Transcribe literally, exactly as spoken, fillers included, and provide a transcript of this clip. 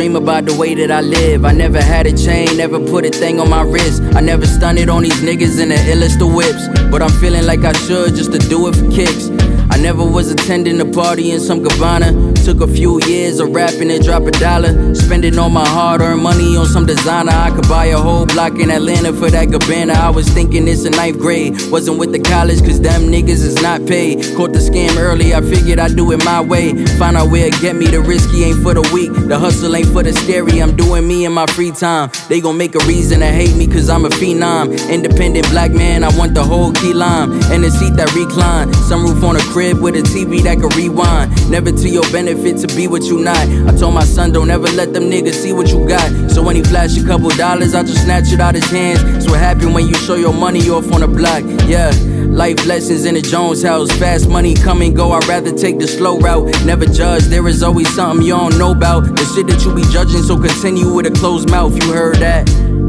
dream about the way that I live. I never had a chain, never put a thing on my wrist. I never stunted on these niggas in the illest of whips, but I'm feeling like I should just to do it for kicks. I never was attending a party in some cabana. Took a few years of rapping and drop a dollar. Spending all my hard-earned money on some designer. I could buy a whole block in Atlanta for that Gabbana. I was thinking it's in ninth grade. Wasn't with the college cause them niggas is not paid. Caught the scam early, I figured I'd do it my way. Find out where it get me, the risky ain't for the weak. The hustle ain't for the scary, I'm doing me in my free time. They gon' make a reason to hate me cause I'm a phenom. Independent black man, I want the whole key lime. And a seat that recline, sunroof on a crib with a T V that can rewind. Never to your benefit to be what you not. I told my son don't ever let them niggas see what you got. So when he flash a couple dollars, I just snatch it out his hands. That's what happen when you show your money off on the block. Yeah, life lessons in the Jones house. Fast money come and go, I'd rather take the slow route. Never judge, there is always something you don't know about. The shit that you be judging, so continue with a closed mouth, you heard that?